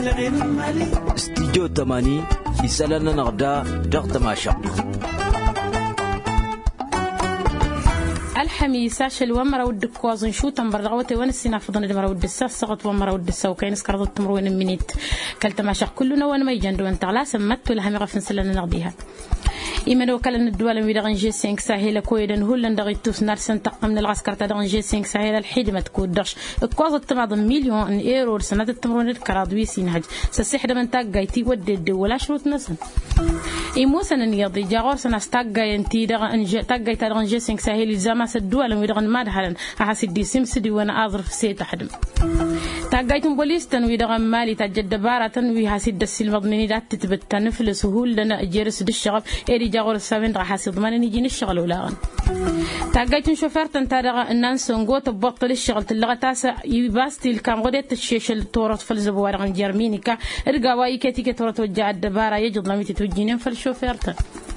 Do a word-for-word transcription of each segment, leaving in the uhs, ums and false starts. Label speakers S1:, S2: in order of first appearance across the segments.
S1: استديو تماني يسألنا نغدا دغت ما شاء
S2: الحميس عشل ومرة ودك وازن شو تنبرغوتي وانا السنة فضن المرة ود الساس سقط ومرة ود السا وكاين سكرض التمروين منيت كلت ما شاء كلنا وانا ما يجندو انت لا سمت ولا هم غفن سلنا نغديها إيمان وكالن الدول من دغن جي سانك ساهل كويدن هولن دغيتوس نارسن تقم من العسكر تدغن جي سانك ساهل الحدمة تكودش كواز التماض مليون ايرو سنة التمرون الكرادوي سينهج سسحد من تاقايتي ودد ولا شروط نسن إيموسن نيضي جاغور سنة استاقاي انتي دغن تاقاي تدغن جي سانك ساهل الزاماس الدول من دغن مادهلن أحسد دي سمسدي وانا أظرف سيت حدم تاقايتم بوليستن ويدغن مالي تجد بارة ويحسد السلم ضمني دات تتبت نفل سهول لنا جيرس دي إيري جاغور السابين راح يصير ما نيجي نشتغل ولا غن تاجيت شوفرت أنت رجع الناس نقول تبطل الشغل تلقى تاسع يباستي الكام غدت الشيش التورط في الزبوار عن جرمينيكا ارجع واي كتي كتورة توجع الدبارة يجد لما تتوجينين في الشوفرت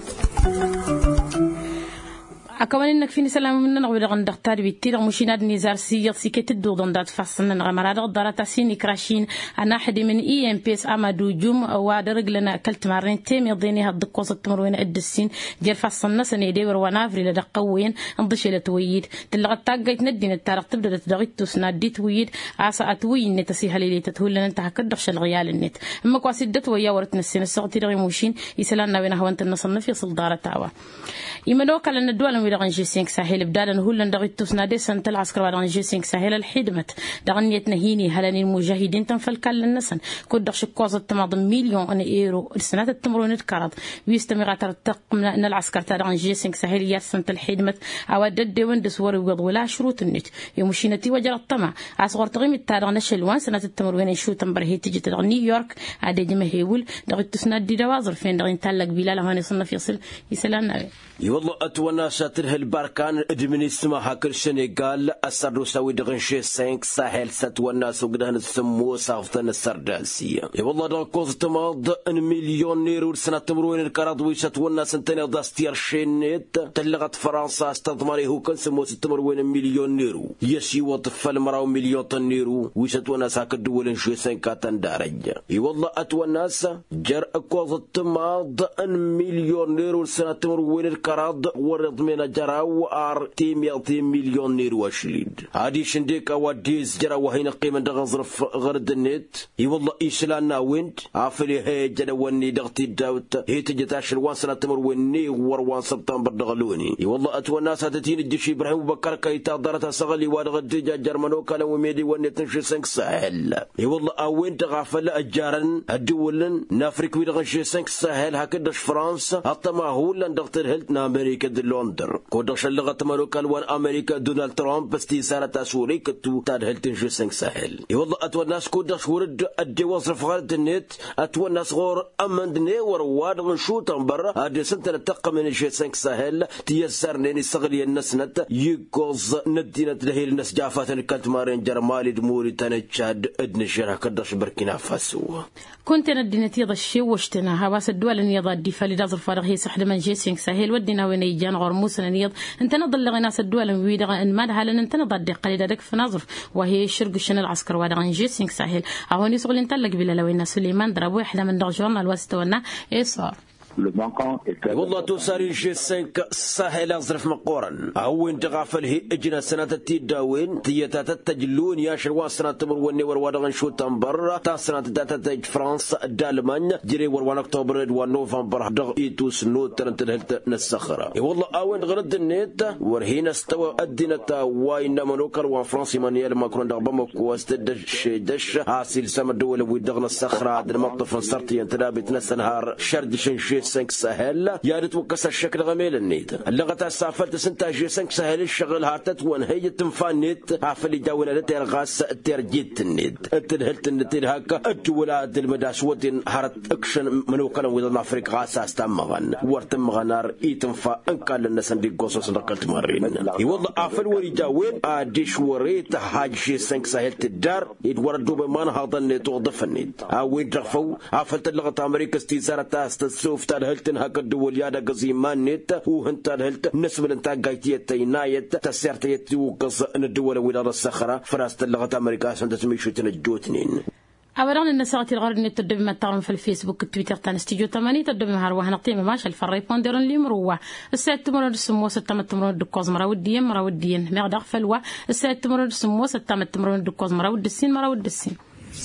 S2: أكون إنك فيني سلام من نقول عن دكتور بيتير مشيناد نزار سير سكت الدودن دات فصلنا غمرات قدرات سيني كراشين أنا أحد من إي إم بيس أمادو جم وادرج لنا أكلت مرين تيم يضيني هالدقوس التمرين الدسين جر فصلنا سنة ديور ونافري لدقوين انضش إلى تويد تلقى تاجيت ندين التارق تبدأ تدغيت تسنادي تويد عسى أتوين نتسيها لي تتهول لنا أنت هكدرش الغيال النت أما قاسدت ويا ورتنا السنة الصغتي رغي موشين يسلنا بينها وانت النصنف يصل دارة تاوا يمنوك لأن الدول دغن جي سانك ساحل بدالا هولن دغيتو سنادي سنت العسكر دغن جي سانك ساحل الحدمت دغن يتنهيني هلاني المجاهدين تنفلكل النسن كود دغش كوز التماض مليون ايرو السنه التمرون الكرض ويستمر ترتقم ان العسكر دغن جي سانك ساحل يا سنت الحدمت اودد وندس ور ولا شروط النت يمشينتي وجر الطمع اصغر تغيم التارغ نشلوان سنه التمرون شو تنبرهي تجي تدغ نيويورك عادي جمهيول دغيتو سنادي دوازر فين دغين تلق بلال هاني صنف يصل يسلنا
S3: يوالله أتوانا شاتر هالباركان ادمني اسمها كل سنغال أسر سوي دغنشي سانك ساحل ستوانا سوقدهن السمو صافتن السرداسية يوالله دغكوز تماض ان مليون نيرو سنة تمرون الكرادوي ستوانا سنتين داستير شينيت تلغت فرنسا استضماري هو كان سمو ستمرون مليون نيرو يسي وطفل مراو مليون نيرو وستوانا ساك الدول انشي سانكاتن دارج يوالله أتوانا جر أكوز تماض ان مليون نيرو سنة تمرون الكراد ورد من جراو ار تيم مليون نيرو وشليد هادي شنديك اوديز جرا وهين قيمه دغزرف غرد النت اي والله ايشلانا وينت عافلي هي جدوني دغتي داوت هي تجتاش الوان سنه تمر وني وروان سبتمبر دغلوني اي والله اتو الناس هاتين الدشي ابراهيم بكر كايتا دارت صغلي وادغد جرمنو كان وميدي وني تنشي سانك ساحل اي والله اوينت غافل اجارن الدولن نافريك وي دغشي سانك ساحل هكذا فرنسا حتى ما هو لندغتر هلتنا امريكا دي لندن كودش اللغة مالوكال وان أمريكا دونالد ترامب بستي سارة سوري كتو تاد هلتن جو سنك ساحل يوالله أتوى الناس كودش ورد أدي وصرف غالد النت أتوى الناس غور أمن دني ورواد من شو تنبر أدي سنتنا تقى من جو سنك ساحل تيسر نيني صغلي الناس نت يقوز ندينة لهي الناس جافات كانت مارين جرمالي دموري تنجاد ادن الشرح كدش بركنا فاسو
S2: كنت ندينة يضا الشي وشتنا هواس الدول يضا الدي فالي فرغ هي سحل من جو سنك ساحل ودينا وينيجان غور موسى نيض انت نضل لغناس الدول ويدغ ان مالها لان انت نضل قليل دك في نظر وهي شرق الشن العسكر وادغ جيسينغ ساحل اهوني سغل انت لك بلا لو الناس سليمان ضرب واحده من دغجورنا الوستونا اي صار
S3: والله توصاري جي سانك ساحل أزرف مقورن أو انت غافل هي اجنا سنة تيداوين تيتا تتجلون يا شروان سنة تمر وني وروادغن شو تنبر تا سنة داتا تج فرنسا دالمان جري وروان اكتوبر ونوفمبر دغ ايتو سنو ترنت الهلت نسخرة والله اوين غرد النت ورهينا استوى الدينة واين منوكر وان فرنسي مانيال ماكرون دغ بمك واستدش دش عاسل سما الدول ويدغنا الصخرة دن مطف صرتي انت لابت نس نهار شرد شنشي سانك سهل يا ريت وكسر الشكل غميل النيت اللغة تاع السافلت سنتا جي سانك سهل الشغل هارتت وان هي تنفانيت عفلي داوله تير غاس تير جيت النيت تدهلت النتير هكا الولاد المداس ودين هارت اكشن منو كان ويضنا افريقيا غاس استمغن ورتم غنار ايتنفا ان قال الناس ندي قصص نقلت مرين يوضع عفل وري داوين اديش وريت حاج جي سانك سهل تدار يتوردوا بمان هذا النيت وضف النيت او يدرفوا عفلت اللغة امريكا استيزاره تاستسوف هلتن هكا الدول يادا قزيمان نيت وهنتا هلت نسبة انتا قايتيت نايت تسيرتيت وقص ان الدول ويلا الصخرة فراست اللغة امريكا سنت تميشو تنجوتنين
S2: أولا النساء الغرب إن تدبي ما تعرف في الفيسبوك التويتر تنستيجو تماني تدبي مهروه نقطي ماشى الفري بوندرن لي مروه الساعة تمرد السمو ستة متمرد دكوز مراوديين مراوديين مغدق فلوه الساعة تمرد السمو ستة متمرد دكوز مراود السين مراود السين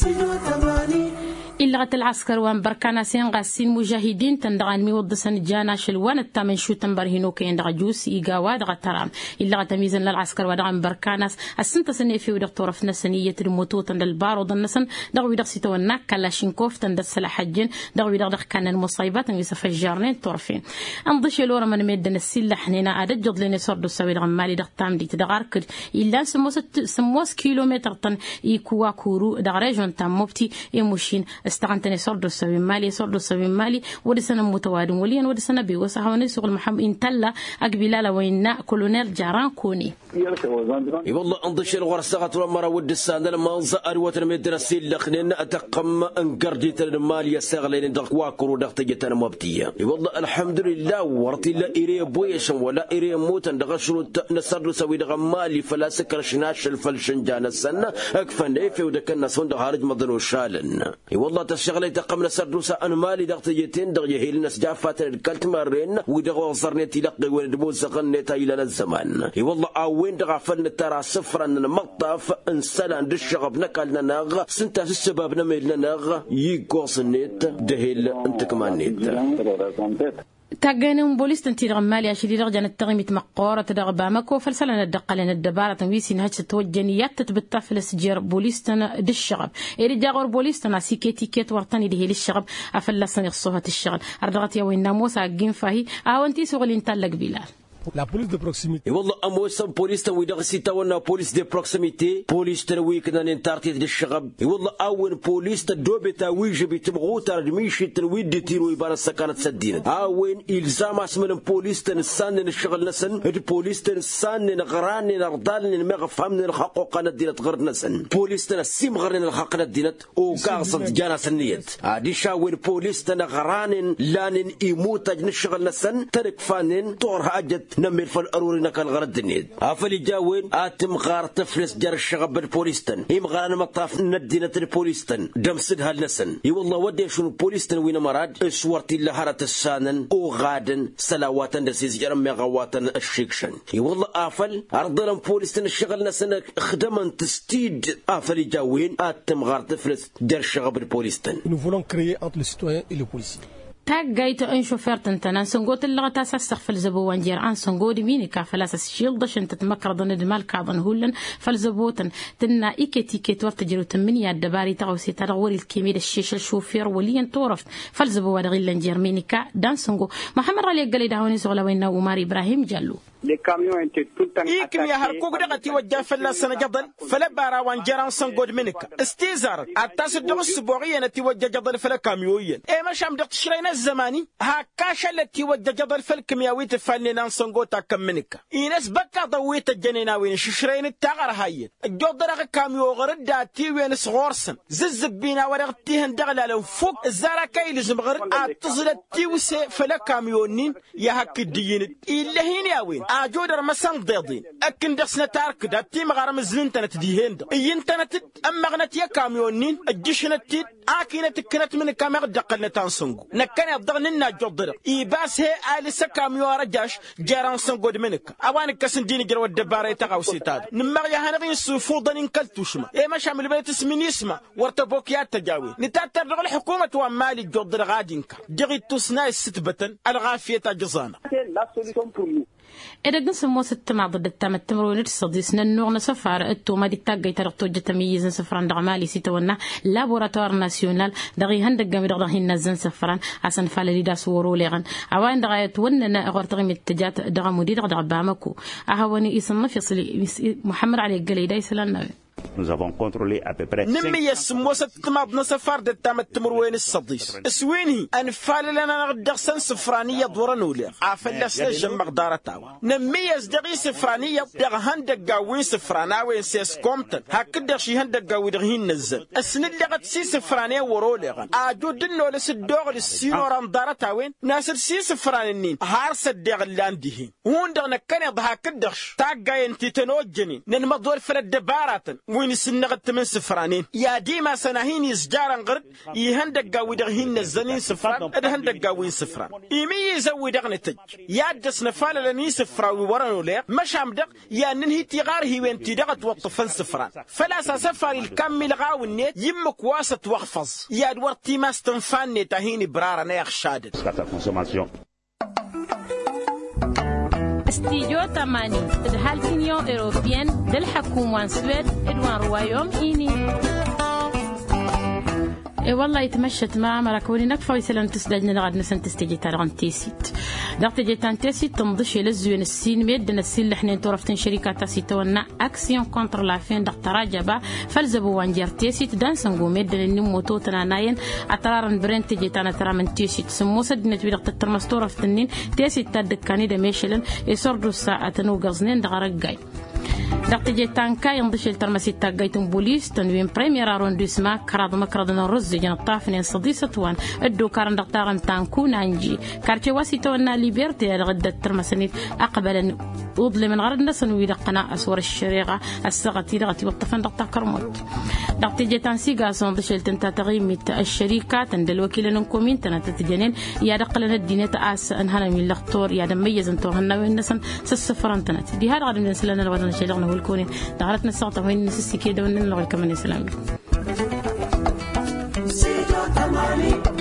S2: إلا العسكر وان بركانا سين غاسين مجاهدين تندغان ميوض سن جانا شلوان التامن شو تنبرهنو كين دغ جوس إيقاوا دغ ترام إلا تميزن للعسكر ودغان بركاناس السنت سنة في ودغ طرفنا سنية الموتو تند البارو ضنسن دغ ودغ سيتو الناك كلاشينكوف تند السلاحجين دغ ودغ دغ كان المصيبات يوسف الجارنين طرفين انضش لورا من ميدن السلاح حنينا عدد جض لين سردو سوي دغ مالي دغ تام دي تدغاركر إلا سموس سموس كيلومتر تن إيكوا كورو دغ ريجون تام مبتي إيموشين استغنتني صردو سوي مالي صردو سوي مالي ودسنا متوادم وليا ودسنا بيوسها ونسوق المحمد إنتلا أقبلا وينا كولونيل جاران كوني
S3: اي والله انضش الغرسقه والمره ود الساند لما زار وتر مدرسي لخنين اتقم انقردي المال يسغلين دق واكرو دق تجتن مبتيه اي والله الحمد لله ورتي لا ايري بويش ولا ايري موت دغشرو نسر سوي دغ مالي فلا سكر شناش الفلشن جان السنه اكفن اي في ودكنا سون خارج مدن شالن اي والله تشغلي تقم نسر سا ان مالي دق تجتن دغ يهيل الناس جافات الكلت مرين ودغ صرنتي لقي ولد بوز قنيت الى الزمان اي والله وين دغفن ترى صفرا المقطف انسان عند الشغب نكلنا ناغ سنت السبب نميلنا ناغ يقوس النت دهيل انت كمان نت
S2: تاجنهم بوليس تنتي مالي عشري رجع نتغمت مقارة تدغ بامكو فلسلنا الدقلنا الدبارة تنويسي نهج توجنيات تتبتا في السجير بوليس تنا دالشغب إرجع غور بوليس تنا سيكيتي كيت ورتني دهيل الشغب أفلسن يخصوها الشغل أردغت يا وين ناموس عجين فهي أوانتي سوغل انتلق بلال
S4: La police de proximité.
S3: والله أموسم بوليس تنوي دغسي تونا بوليس دي بروكسيميتي بوليس تنوي كنا ننتارتي للشغب والله أول بوليس تدوب تاويج بتبغو ترميش تنوي دي تيروي بار السكانة سدينة أوين إلزام اسم بوليس تنسان الشغل نسن البوليس تنسان نغران نرضال نمغفهم الحقوق ندينة غير نسن بوليس تنسيم غير الحق ندينة وقاصد جانا سنيت عادي شاوين بوليس تنغران لان يموت الشغل نسن ترك فانين طورها أجد نمر فالأرورنا كان غرد النيد أفلي جاوين آتم غار تفلس جار الشغب البوليستن إم غران مطاف ندينة البوليستن دم سدها النسن إي والله ودي شنو البوليستن وين مراد اسورتي اللي هرت السانن أو غادن سلاواتن دسيز جرم مغواتن الشيكشن إي والله أفل أرضنا بوليستن الشغل نسن خدما تستيد أفلي جاوين آتم غار تفلس جار الشغب البوليستن.
S4: Nous voulons créer entre le citoyen et le policier.
S2: تاج جايت ان شوفير تنتنا سنقوت اللغة تاسس فلزبو وانجير عن سنقود ميني كافلاس شيلدش انت تمكر ضن دمال كاظن هولن فلزبوتن تنا ايكيتي كيت ورتجرو تمنيا الدباري تغوسي ترغوري الكيميل الشيش الشوفير وليا تورف فلزبو ودغيل انجير ميني كا دان سنقو محمد رالي قالي داوني سغلا وينا وماري ابراهيم جالو
S5: إيكم يا هركوك دغتي وجه فلا سنة جدل فلا بارا وانجران سنقود منك استيزار التاس الدغ السبوعية نتي وجه جدل فلا كاميويا إيه ما شام دغت شرينا الزماني هاكاشا التي وجه جدل فلا كيمياوي تفنينا سنقود تاكم منك إيناس بكا ضويت الجنيناوين ششرين التاغر هاي الجود دغ كاميو غرد داتي وين صغورسن ززبينا ورغتيهن دغلا لو فوق الزارا كايل زمغر اتصل التيوسي فلا كاميونين يا هك الدين إلا هين ياوين أجودر مسان ضيضين أكن دسنا تارك دا تيم غارم زلين تنت ديهند إين تنت أما غنت يا كاميونين الجيشنا تيت آكينة كنت من كامير دقلنا تانسونغو نكنا يضغننا جودر إيباس هي آلسا كاميو رجاش جاران سونغو دمنك أوان كسن ديني جرو الدبارة تغاو سيتاد نمغيا هنغين سوفوضن انكالتوشما إيه ما شامل بلت اسمين يسمى ورتبوكيات تجاوي نتاتر دغل الحكومة ومالي جودر غادينكا دغي توسنا الستبتن الغافية جزانا
S2: إذا جنس موسى مع ضد التام التمرون الصديس ننوع نسفر التوما دي تاجي ترقتو جتميز سفران دعمالي سيتونا لابوراتوار ناسيونال دغي هندق جامد دغي نزن سفران عشان فالي داس وروليغن عوان دغي توننا غرتغي متجات دغ مدير دغ بامكو أهوني يصنف يصلي محمد علي الجليدة يسلنا.
S6: Nous avons contrôlé à peu près
S5: نمي يسموسة تماض نسفر دتام التمروين الصديس سويني أنفال لنا نغدغسن سفرانية دورانولي عافلس لجم مقدارة تاوى نمي يزدغي سفرانية دغ هندق قاوين سفراناوين سيس كومتن هكذا شي هندق قاوي دغهين نزل السند لغت سي سفرانية وروليغن آجو دنو لسدوغ للسينوران دارة تاوين ناسر سي سفرانين هارس الدغ اللاندهين هون دغ نكاني ضها كدغش تاقاين تيتنوجنين ننمضور فلا الدبارات وين وين سنغت من سفرانين يا ديما سناهين يسجارن غرد يهندق قاويدغهن الزنين سفران ادهندق قاوين سفران إيمي يزوي دغنتج يا دس نفال لني سفراوي ورانو ليق مشام دق يا ننهي تغار هي وين تدغت وطفن سفران فلا سفر الكامل غاونيت يمك واسط وحفظ يا دورتي ما استنفاني تهيني برارنا يخشادد
S2: استيجو تماني الهال كينيو إيروبيان دل حكومة سويد إدوان روايوم إيني إيه والله يتمشت مع مراكوني نكفى ويسلم تسدجنا لغد نسن تستجي تارغن تيسيت دغت جيتان تيسيت تمضيش لزوين السين ميدنا السين لحنين طرفتين شركات تاسيت ونا أكسيون كونتر لافين دغت راجبا فلزبو وانجر تيسيت دانسنغو ميدنا النمو توتنا ناين أترارن برين تجيتانا ترى من تيسيت سمو سدنا تبي دغت الترمستورة في التنين تيسيت تدكاني دميشلن يسردو الساعة تنو غزنين دغرق جاي دقت جيتان كاي ينضش الترمسي تاقيتم بوليس تنوين بريمير ارونديسما كراد مكراد الرز جن الطافنين صديسة وان ادو كارن دقتاغن تانكو نانجي كارتي واسي تونا ليبرتي الغدة الترمسنيت اقبل وضل من غرد نسن ويدقنا اسور الشريعة السغتي لغتي والطفن دقتا كرموت دقت جيتان سيغا صندش التنتا تغيمت الشركات عند الوكيل نكومين تنتتجنين يا دقلنا الدينة اس انهنا من الاختور يا دميز انتو هنا وين نسن سسفران تنت دي هذا غادي نسلنا الوطن شيلغنا والكوني دارتنا السقطة وين نسسي كده ونلغي كمان السلام